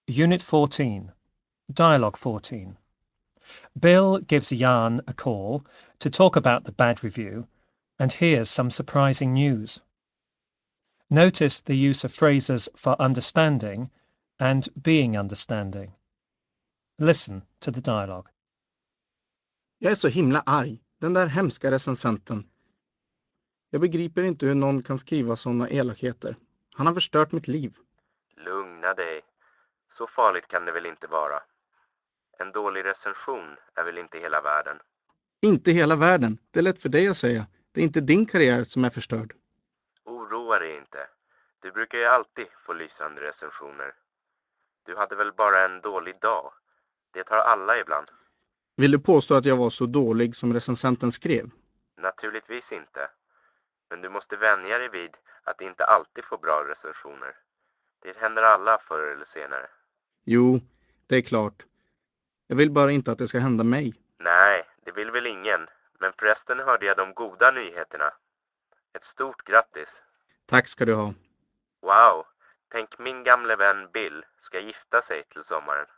Unit 14, Dialogue 14. Bill gives Jan a call to talk about the bad review and hears some surprising news. Notice the use of phrases for understanding and being understanding. Listen to the dialogue. Jag är så himla arg. Den där hemska recensenten. Jag begriper inte hur någon kan skriva sådana elakheter. Han har förstört mitt liv. Lugna dig. Så farligt kan det väl inte vara. En dålig recension är väl inte hela världen. Inte hela världen. Det är lätt för dig att säga. Det är inte din karriär som är förstörd. Oroa dig inte. Du brukar ju alltid få lysande recensioner. Du hade väl bara en dålig dag. Det har alla ibland. Vill du påstå att jag var så dålig som recensenten skrev? Naturligtvis inte. Men du måste vänja dig vid att inte alltid få bra recensioner. Det händer alla förr eller senare. Jo, det är klart. Jag vill bara inte att det ska hända mig. Nej, det vill väl ingen. Men förresten hörde jag de goda nyheterna. Ett stort grattis. Tack ska du ha. Wow, tänk min gamle vän Bill ska gifta sig till sommaren.